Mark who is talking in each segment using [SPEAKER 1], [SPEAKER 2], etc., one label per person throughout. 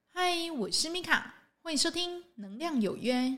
[SPEAKER 1] 嗨，我是米卡，欢迎收听能量有约。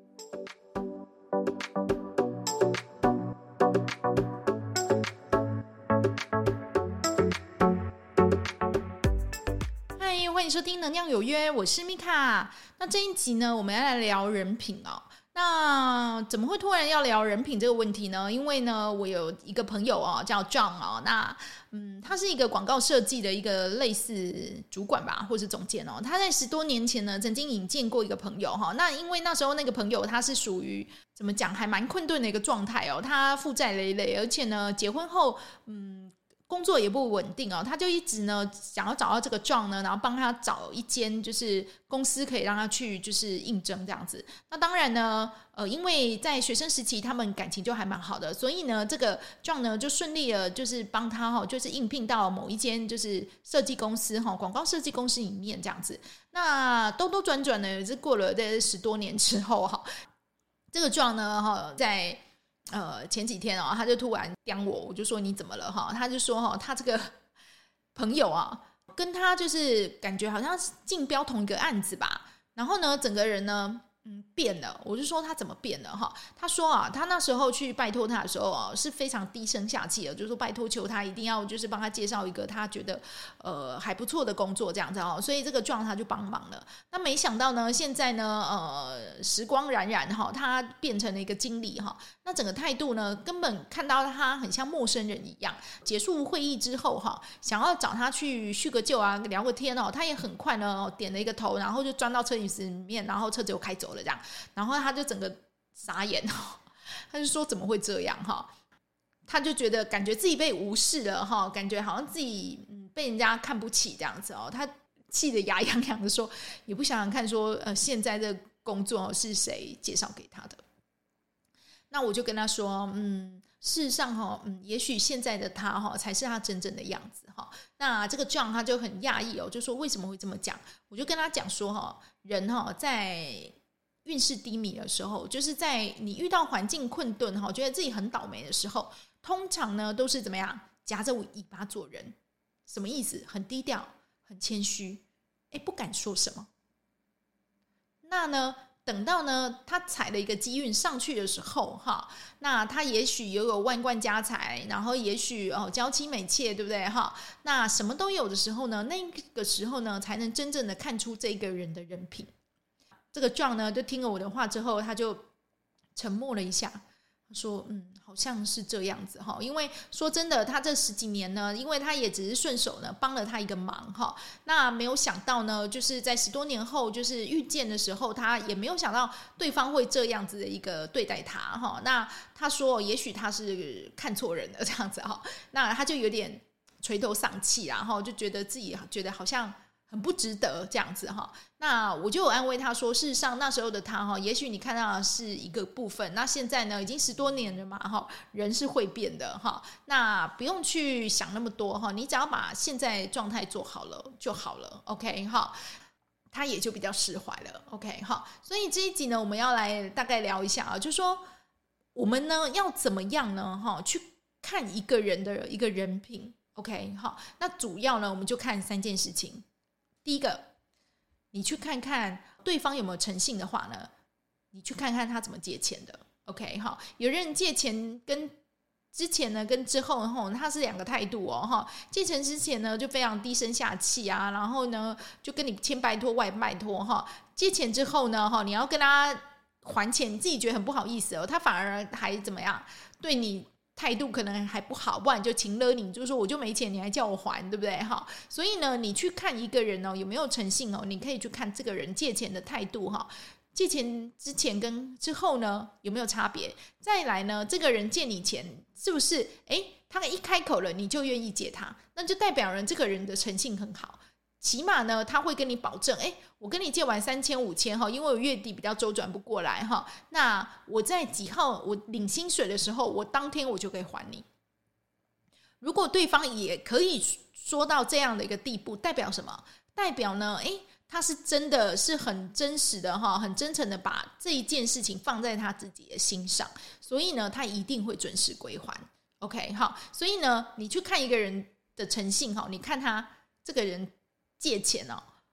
[SPEAKER 1] 嗨，欢迎收听能量有约，我是米卡。那这一集呢，我们要来聊人品哦。那怎么会突然要聊人品这个问题呢？因为呢，我有一个朋友哦，叫 John 哦，那他是一个广告设计的一个类似主管吧，或是总监哦。他在10多年前呢，曾经引荐过一个朋友哈。那因为那时候那个朋友他是属于怎么讲，还蛮困顿的一个状态哦。他负债累累，而且呢，结婚后工作也不稳定哦，他就一直呢想要找到这个 John 呢，然后帮他找一间就是公司可以让他去就是应征这样子。那当然呢，因为在学生时期他们感情就还蛮好的，所以呢这个 John 呢就顺利的就是帮他就是应聘到某一间就是设计公司广告设计公司里面这样子。那兜兜转转呢也是过了这10多年之后这个 John 呢在前几天他就突然刁我就说你怎么了他就说他这个朋友跟他就是感觉好像是竞标同一个案子吧，然后呢整个人呢变了。我就说他怎么变了他说他那时候去拜托他的时候是非常低声下气的，就是说拜托求他一定要就是帮他介绍一个他觉得还不错的工作这样子所以这个 John 他就帮忙了。那没想到呢现在呢时光荏苒他变成了一个经理那整个态度呢根本看到他很像陌生人一样。结束会议之后想要找他去叙个旧聊个天他也很快呢点了一个头，然后就钻到车椅子里面，然后车子就开走了这样。然后他就整个傻眼他就说怎么会这样他就觉得感觉自己被无视了感觉好像自己被人家看不起这样子他气得牙痒痒的说也不想想看说现在的工作是谁介绍给他的。那我就跟他说事实上也许现在的他才是他真正的样子那这个 John 他就很讶异就说为什么会这么讲。我就跟他讲说人在运势低迷的时候，就是在你遇到环境困顿觉得自己很倒霉的时候，通常呢都是怎么样夹着尾巴做人。什么意思？很低调，很谦虚，不敢说什么。那呢等到呢他踩了一个机运上去的时候那他也许有万贯家财，然后也许娇妻美妾，对不对那什么都有的时候呢，那个时候呢才能真正的看出这个人的人品。这个 John 呢就听了我的话之后，他就沉默了一下，他说好像是这样子因为说真的他这10几年呢，因为他也只是顺手呢帮了他一个忙那没有想到呢就是在10多年后就是遇见的时候，他也没有想到对方会这样子的一个对待他那他说也许他是看错人了这样子那他就有点垂头丧气就觉得自己觉得好像很不值得这样子那我就有安慰他说事实上那时候的他也许你看到的是一个部分，那现在呢已经10多年了嘛人是会变的那不用去想那么多你只要把现在状态做好了就好了 OK 他也就比较释怀了 OK 所以这一集呢我们要来大概聊一下就是说我们呢要怎么样呢去看一个人的一个人品 OK 那主要呢我们就看3件事情。第一个，你去看看对方有没有诚信的话呢，你去看看他怎么借钱的 OK 有人借钱跟之前呢跟之后他是2个态度借钱之前呢就非常低声下气然后呢就跟你千拜托万拜托借钱之后呢你要跟他还钱，你自己觉得很不好意思他反而还怎么样对你态度可能还不好，不然就情勒你，就是说我就没钱你还叫我还，对不对所以呢你去看一个人有没有诚信你可以去看这个人借钱的态度借钱之前跟之后呢有没有差别。再来呢这个人借你钱是不是他一开口了你就愿意借他，那就代表人这个人的诚信很好，起码呢他会跟你保证我跟你借完3000、5000因为我月底比较周转不过来那我在几号我领薪水的时候我当天我就可以还你。如果对方也可以说到这样的一个地步，代表什么？代表呢他是真的是很真实的很真诚的把这一件事情放在他自己的心上，所以呢他一定会准时归还 OK 所以呢你去看一个人的诚信你看他这个人借钱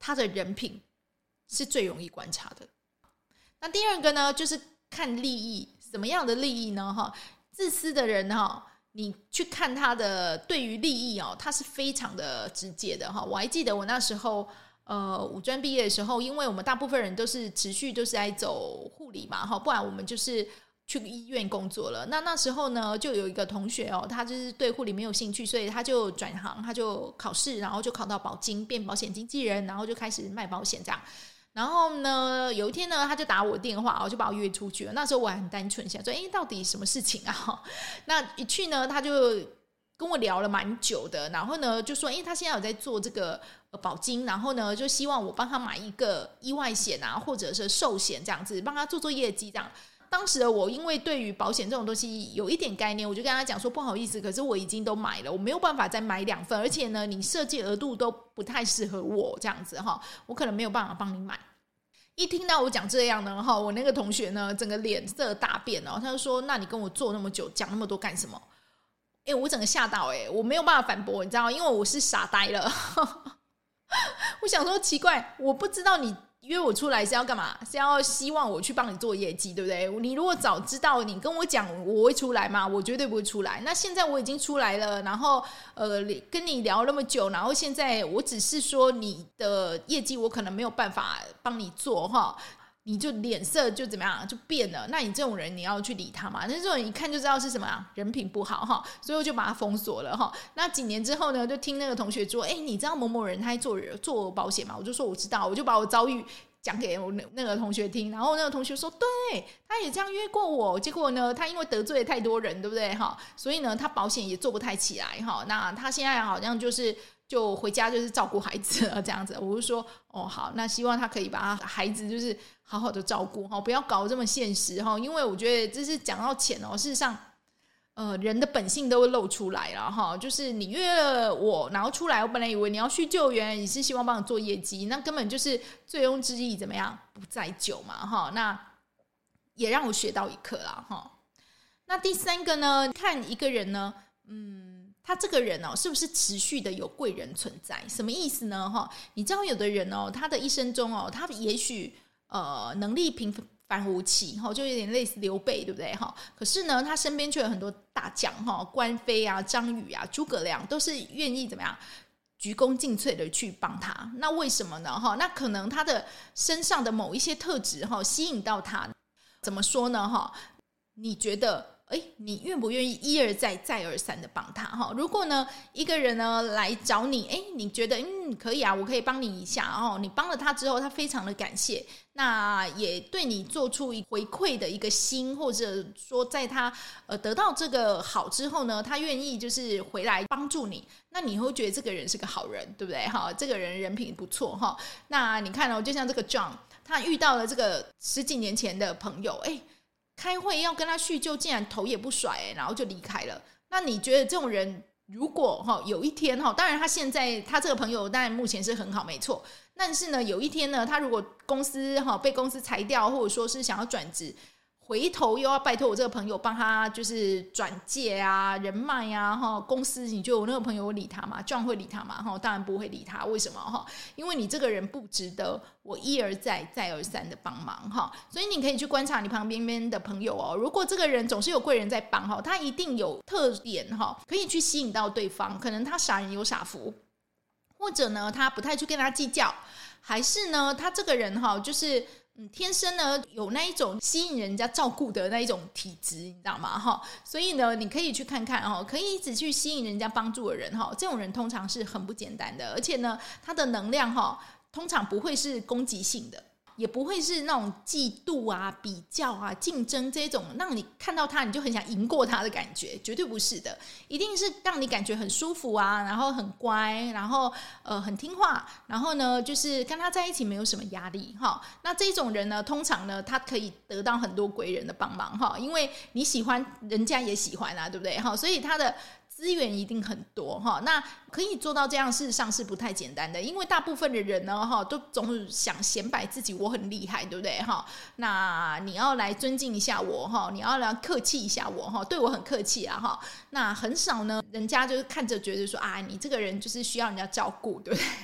[SPEAKER 1] 他的人品是最容易观察的。那第二个呢，就是看利益。什么样的利益呢？自私的人你去看他的对于利益他是非常的直接的。我还记得我那时候五专毕业的时候，因为我们大部分人都是持续都是在走护理嘛，不然我们就是去医院工作了。那时候呢，就有一个同学他就是对护理没有兴趣，所以他就转行，他就考试，然后就考到保经，变保险经纪人，然后就开始卖保险这样。然后呢，有一天呢，他就打我电话，就把我约出去了。那时候我还很单纯，想说，到底什么事情啊？那一去呢，他就跟我聊了蛮久的，然后呢，就说，他现在有在做这个保经，然后呢，就希望我帮他买一个意外险啊，或者是寿险这样子，帮他做业绩这样。当时的我因为对于保险这种东西有一点概念，我就跟他讲说，不好意思，可是我已经都买了，我没有办法再买2份，而且呢，你设计额度都不太适合我这样子我可能没有办法帮你买。一听到我讲这样呢，我那个同学呢，整个脸色大变他就说，那你跟我做那么久，讲那么多干什么？我整个吓到我没有办法反驳，你知道，因为我是傻呆了我想说奇怪，我不知道你约我出来是要干嘛？是要希望我去帮你做业绩，对不对？你如果早知道，你跟我讲我会出来吗？我绝对不会出来。那现在我已经出来了，然后跟你聊那么久，然后现在我只是说你的业绩我可能没有办法帮你做你就脸色就怎么样就变了。那你这种人你要去理他嘛？那这种人一看就知道是什么人品不好所以我就把他封锁了那几年之后呢，就听那个同学说，你知道某某人他做保险吗？我就说我知道，我就把我遭遇讲给我那个同学听，然后那个同学说，对，他也这样约过我，结果呢，他因为得罪了太多人，对不对所以呢，他保险也做不太起来那他现在好像就回家就是照顾孩子了这样子。我就说好，那希望他可以把孩子就是好好的照顾不要搞这么现实因为我觉得这是讲到钱事实上人的本性都会露出来了就是你约了我，然后出来，我本来以为你要去救援，你是希望帮你做业绩，那根本就是醉翁之意怎么样不在酒嘛那也让我学到一课啦那第三个呢，看一个人呢他这个人是不是持续的有贵人存在？什么意思呢你知道有的人他的一生中他也许能力平凡无奇就有点类似刘备，对不对可是呢，他身边却有很多大将关飞啊、张宇啊、诸葛亮，都是愿意怎么样鞠躬尽瘁的去帮他。那为什么呢那可能他的身上的某一些特质吸引到他。怎么说呢你觉得你愿不愿意一而再再而三的帮他如果呢一个人呢来找你你觉得可以啊，我可以帮你一下你帮了他之后，他非常的感谢，那也对你做出回馈的一个心，或者说在他得到这个好之后呢，他愿意就是回来帮助你，那你会觉得这个人是个好人，对不对这个人人品不错那你看就像这个 John， 他遇到了这个10几年前的朋友开会要跟他叙旧，竟然头也不甩然后就离开了。那你觉得这种人如果有一天当然他现在他这个朋友当然目前是很好没错，但是呢有一天呢，他如果公司被公司裁掉，或者说是想要转职，回头又要拜托我这个朋友帮他就是转介啊、人脉啊公司，你觉得我那个朋友会理他吗？John会理他吗？当然不会理他。为什么因为你这个人不值得我一而再再而三的帮忙所以你可以去观察你旁边的朋友如果这个人总是有贵人在帮他一定有特点可以去吸引到对方。可能他傻人有傻福，或者呢他不太去跟他计较，还是呢他这个人就是天生呢有那一种吸引人家照顾的那一种体质，你知道吗所以呢你可以去看看可以一直去吸引人家帮助的人这种人通常是很不简单的，而且呢他的能量通常不会是攻击性的，也不会是那种嫉妒啊、比较啊、竞争这种让你看到他你就很想赢过他的感觉，绝对不是的，一定是让你感觉很舒服啊，然后很乖，然后很听话，然后呢就是跟他在一起没有什么压力那这种人呢，通常呢他可以得到很多贵人的帮忙因为你喜欢人家也喜欢啊，对不对所以他的资源一定很多那可以做到这样，事实上是不太简单的，因为大部分的人呢都总是想显摆自己我很厉害，对不对那你要来尊敬一下我你要来客气一下我对我很客气啊那很少呢人家就是看着觉得说啊，你这个人就是需要人家照顾，对不对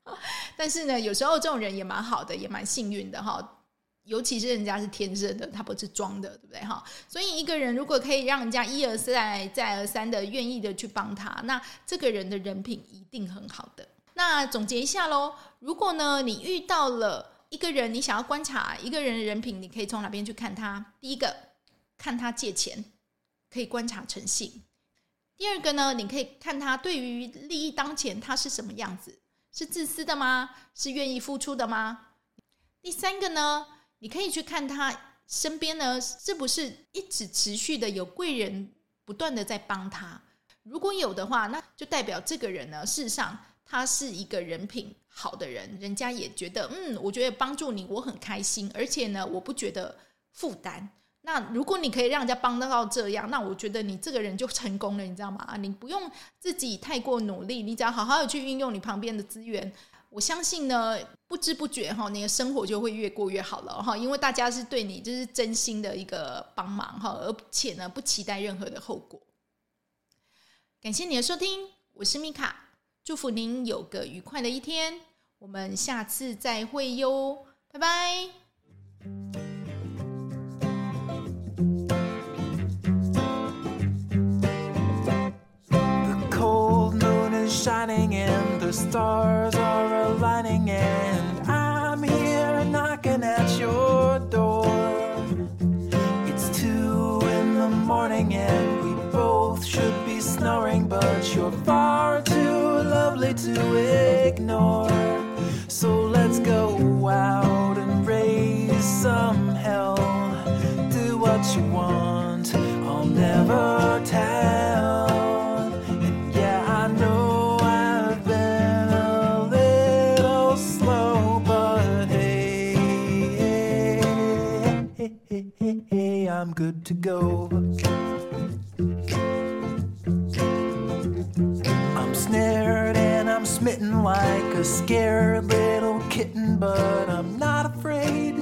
[SPEAKER 1] 但是呢，有时候这种人也蛮好的，也蛮幸运的哈。尤其是人家是天生的，他不是装的，对不对哈？所以一个人如果可以让人家一而再再而三的愿意的去帮他，那这个人的人品一定很好的。那总结一下咯，如果呢你遇到了一个人，你想要观察一个人的人品，你可以从哪边去看他？第一个，看他借钱，可以观察诚信。第二个呢，你可以看他对于利益当前他是什么样子，是自私的吗？是愿意付出的吗？第三个呢，你可以去看他身边呢是不是一直持续的有贵人不断的在帮他，如果有的话，那就代表这个人呢事实上他是一个人品好的人，人家也觉得我觉得帮助你我很开心，而且呢我不觉得负担。那如果你可以让人家帮到这样，那我觉得你这个人就成功了，你知道吗？你不用自己太过努力，你只要好好的去运用你旁边的资源，我相信呢不知不觉你的生活就会越过越好了，因为大家是对你就是真心的一个帮忙，而且呢不期待任何的后果。感谢你的收听，我是米卡，祝福您有个愉快的一天，我们下次再会哟，拜拜。
[SPEAKER 2] Shining and the stars are aligning, and I'm here knocking at your door. It's 2 in the morning and we both should be snoring, but you're far too lovely to ignore. So let's go out and raise some hell. Do what you want, I'll never tell. And yeah, I know I'm good to go. I'm snared and I'm smitten like a scared little kitten, but I'm not afraid